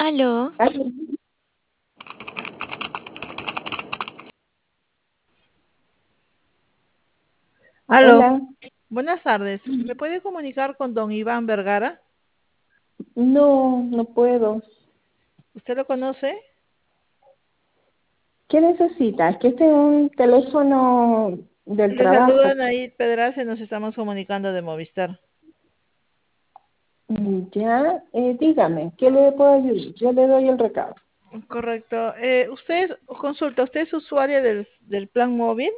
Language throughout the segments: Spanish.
Aló, Aló. Aló, Hola, buenas tardes. ¿Me puede comunicar con don Iván Vergara? no, no puedo. ¿Usted lo conoce? ¿Qué necesitas? Que este es un teléfono del Le saluda trabajo. Naid Pedraza y nos estamos comunicando de Movistar. Ya, dígame, ¿qué le puedo ayudar? Yo le doy el recado. Correcto. ¿Usted es usuaria del plan móvil?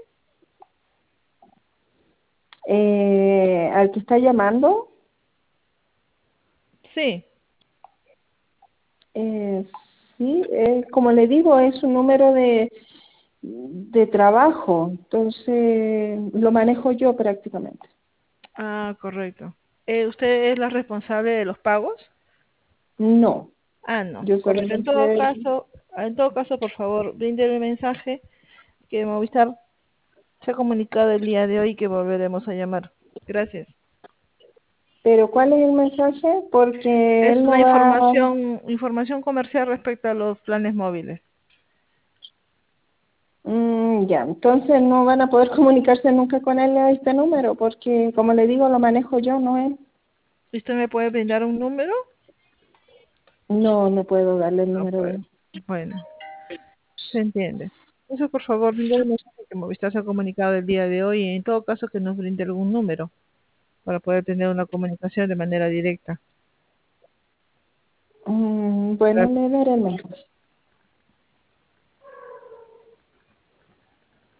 Al que está llamando, Sí. eh, sí, como le digo, es un número de trabajo, entonces lo manejo yo prácticamente. Ah, correcto. ¿Usted es la responsable de los pagos? No, Ah, no. yo Correcto. solamente, En todo caso, por favor, brinde el mensaje que Movistar se ha comunicado el día de hoy y que volveremos a llamar. Gracias. pero ¿cuál es el mensaje? Porque Es él una no va. información comercial respecto a los planes móviles. Ya, entonces no van a poder comunicarse nunca con él a este número, porque como le digo, lo manejo yo, no él. ¿Usted me puede brindar un número? No, no puedo darle el No número de puede. él. Bueno, se entiende. Entonces, por favor, brinde el mensaje que Movistar se ha comunicado el día de hoy y en todo caso que nos brinde algún número para poder tener una comunicación de manera directa. Bueno, Gracias. le daré el mensaje.